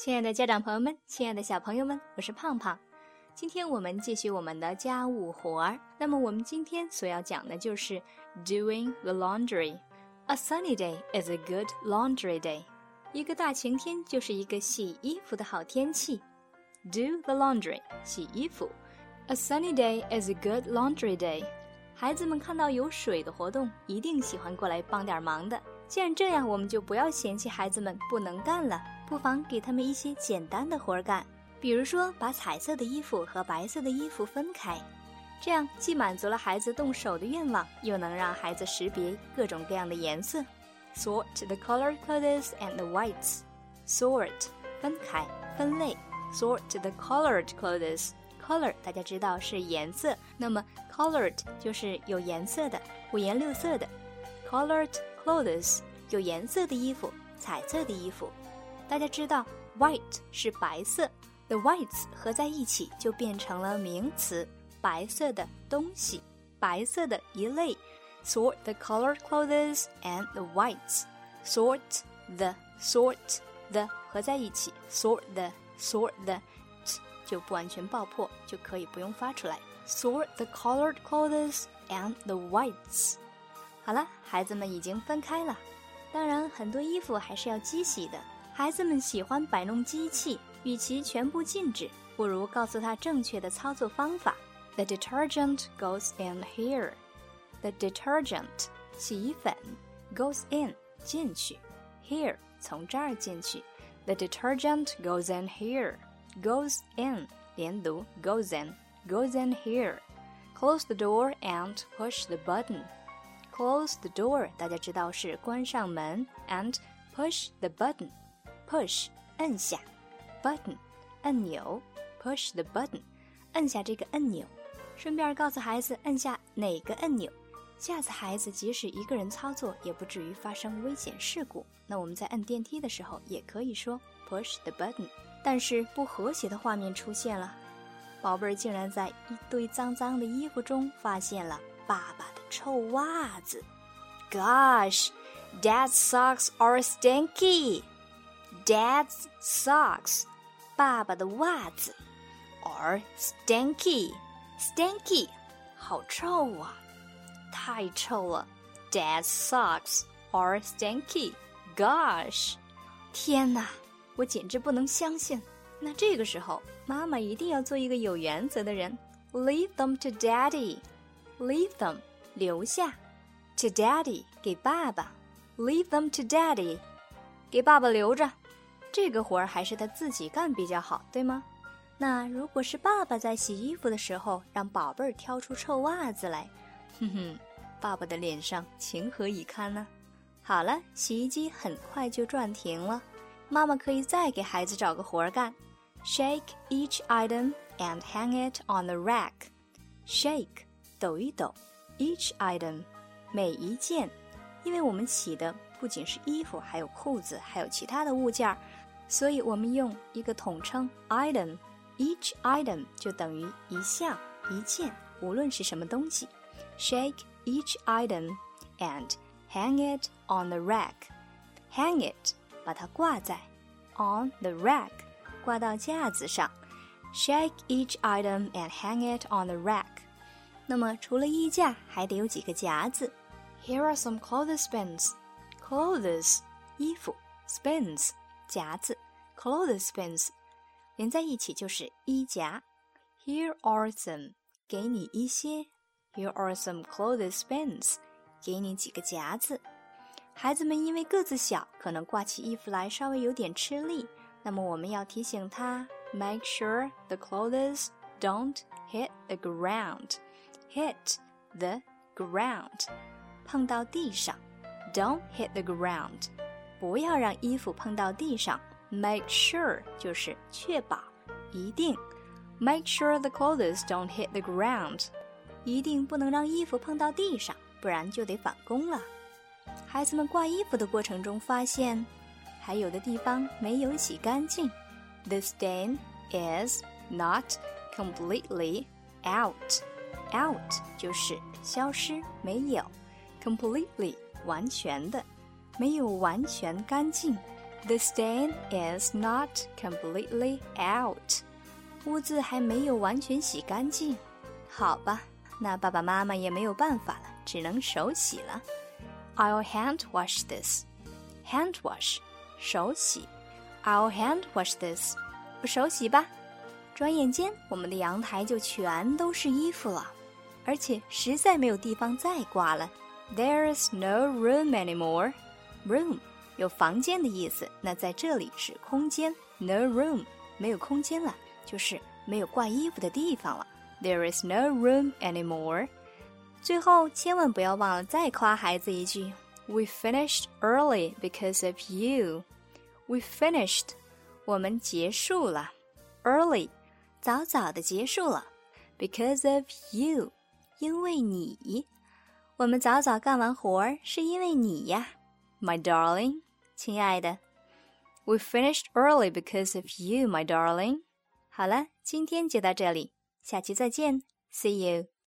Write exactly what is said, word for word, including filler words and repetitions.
亲爱的家长朋友们，亲爱的小朋友们，我是胖胖。今天我们继续我们的家务活儿。那么我们今天所要讲的就是 doing the laundry。A sunny day is a good laundry day。一个大晴天就是一个洗衣服的好天气。Do the laundry， 洗衣服。A sunny day is a good laundry day。孩子们看到有水的活动，一定喜欢过来帮点忙的。既然这样，我们就不要嫌弃孩子们不能干了，不妨给他们一些简单的活干。比如说，把彩色的衣服和白色的衣服分开，这样既满足了孩子动手的愿望，又能让孩子识别各种各样的颜色。Sort the colored clothes and the whites. Sort 分开分类。Sort the colored clothes. Color 大家知道是颜色，那么 colored 就是有颜色的，五颜六色的。Colored clothes 有颜色的衣服，彩色的衣服。大家知道 white 是白色， the whites 合在一起就变成了名词，白色的东西，白色的一类。Sort the colored clothes and the whites. Sort the sort the 合在一起 sort the sort the t 就不完全爆破，就可以不用发出来。Sort the colored clothes and the whites. 好了，孩子们已经分开了。当然，很多衣服还是要机洗的。孩子们喜欢摆弄机器，与其全部禁止，不如告诉他正确的操作方法。The detergent goes in here. The detergent 洗衣粉 goes in 进去 here 从这儿进去。The detergent goes in here. Goes in 连读 goes in goes in here. Close the door and push the button.Close the door 大家知道是关上门 and push the button. Push 按下 button 按钮 push the button 按下这个按钮。顺便告诉孩子按下哪个按钮，这样子孩子即使一个人操作也不至于发生危险事故。那我们在按电梯的时候也可以说 push the button。 但是不和谐的画面出现了，宝贝儿竟然在一堆脏脏的衣服中发现了爸爸的臭袜子。 Gosh, Dad's socks are stinky. Dad's socks 爸爸的袜子 are stinky. Stinky 好臭啊，太臭了。 Dad's socks are stinky. Gosh 天哪，我简直不能相信。那这个时候妈妈一定要做一个有原则的人。 Leave them to Daddy.Leave them 留下 to daddy 给爸爸 Leave them to daddy 给爸爸留着。这个活儿还是他自己干比较好，对吗？那如果是爸爸在洗衣服的时候让宝贝儿挑出臭袜子来，哼哼，爸爸的脸上情何以堪呢？好了，洗衣机很快就转停了，妈妈可以再给孩子找个活儿干。 Shake each item and hang it on the rack. Shake抖一抖 each item 每一件，因为我们洗的不仅是衣服，还有裤子，还有其他的物件，所以我们用一个统称 item. Each item 就等于一项一件，无论是什么东西。 Shake each item and hang it on the rack. Hang it 把它挂在 on the rack 挂到架子上。 Shake each item and hang it on the rack。那么除了衣架还得有几个夹子。 Here are some clothespins. Clothes 衣服 spins 夹子 clothespins 连在一起就是衣夹。 Here are some 给你一些 Here are some clothespins 给你几个夹子。孩子们因为个子小，可能挂起衣服来稍微有点吃力，那么我们要提醒他 Make sure the clothes don't hit the ground.Hit the ground 碰到地上 Don't hit the ground 不要让衣服碰到地上。 Make sure 就是确保一定 Make sure the clothes don't hit the ground 一定不能让衣服碰到地上，不然就得返工了。孩子们挂衣服的过程中发现还有的地方没有洗干净。 The stain is not completely out.Out 就是消失没有 completely 完全的没有完全干净 The stain is not completely out. 污渍还没有完全洗干净。好吧，那爸爸妈妈也没有办法了，只能手洗了。I'll hand wash this. Hand wash, 手洗。I'll hand wash this. 我手洗吧。转眼间，我们的阳台就全都是衣服了，而且实在没有地方再挂了。There's no room anymore. Room 有房间的意思，那在这里是空间。No room 没有空间了，就是没有挂衣服的地方了。There is no room anymore. 最后千万不要忘了再夸孩子一句 We finished early because of you. We finished 我们结束了 Early 早早的结束了 Because of you 因为你我们早早干完活儿是因为你呀 My darling 亲爱的 We finished early because of you, my darling. 好了，今天就到这里，下期再见 See you